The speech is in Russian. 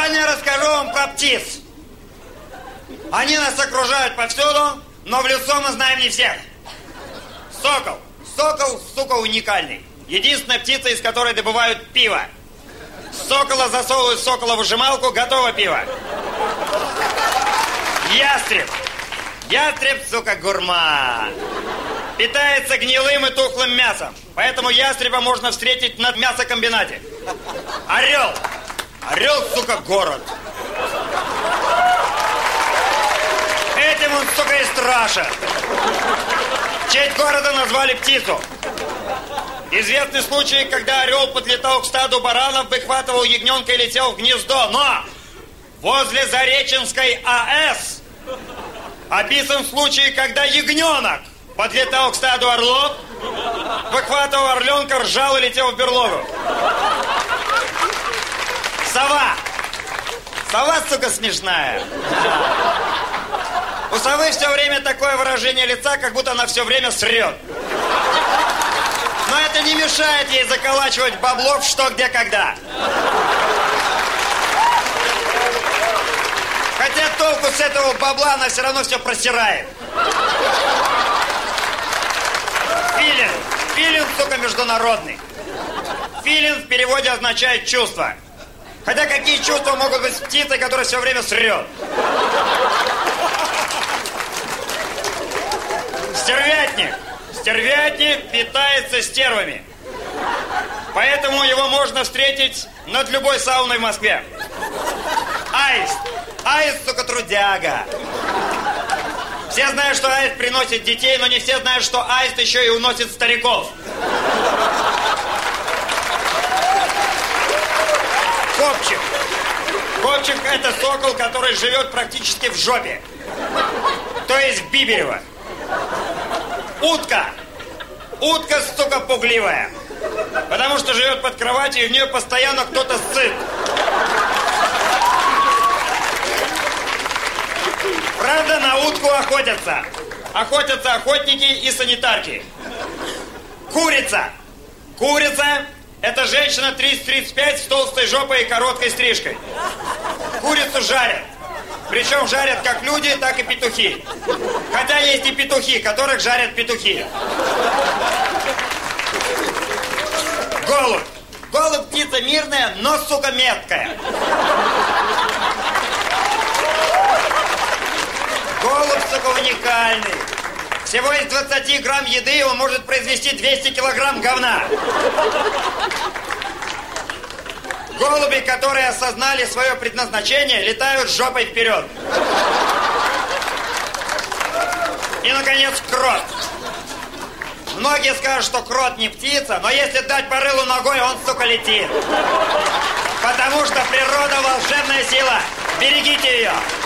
Сегодня я расскажу вам про птиц. Они нас окружают повсюду, но в лесу мы знаем не всех. Сокол. Сокол, сука, уникальный. Единственная птица, из которой добывают пиво. Сокола засовывают в соколовыжималку, готово пиво. Ястреб. Ястреб, сука, гурман. Питается гнилым и тухлым мясом. Поэтому ястреба можно встретить на мясокомбинате. Орел. Орел, сука, город. Этим он, сука, и страшен. В честь города назвали птицу. Известны случаи, когда орел подлетал к стаду баранов, выхватывал ягненка и летел в гнездо. Но возле Зареченской АЭС описан случай, когда ягненок подлетал к стаду орлов, выхватывал орленка, ржал и летел в берлогу. Сова. Сова, сука, смешная. У совы все время такое выражение лица, как будто она все время срет. Но это не мешает ей заколачивать бабло в что, где, когда. Хотя толку с этого бабла она все равно все просирает. Филин. Филин, сука, международный. Филин в переводе означает чувство. Хотя какие чувства могут быть с птицей, которая все время срет? Стервятник. Стервятник питается стервами. Поэтому его можно встретить над любой сауной в Москве. Аист. Аист, сука, трудяга. Все знают, что аист приносит детей, но не все знают, что аист еще и уносит стариков. Копчик. Копчик – это сокол, который живет практически в жопе. То есть в Биберево. Утка. Утка, сука, пугливая. Потому что живет под кроватью, и в нее постоянно кто-то ссыт. Правда, на утку охотятся. Охотятся охотники и санитарки. Курица. Курица – это женщина 30-35 с толстой жопой и короткой стрижкой. Курицу жарят. Причем жарят как люди, так и петухи. Хотя есть и петухи, которых жарят петухи. Голубь. Голубь птица мирная, но, сука, меткая. Голубь, сука, уникальный. Всего из 20 грамм еды он может произвести 200 килограмм говна. Голуби, которые осознали свое предназначение, летают жопой вперед. И, наконец, крот. Многие скажут, что крот не птица, но если дать по рылу ногой, он, сука, летит. Потому что природа — волшебная сила. Берегите ее.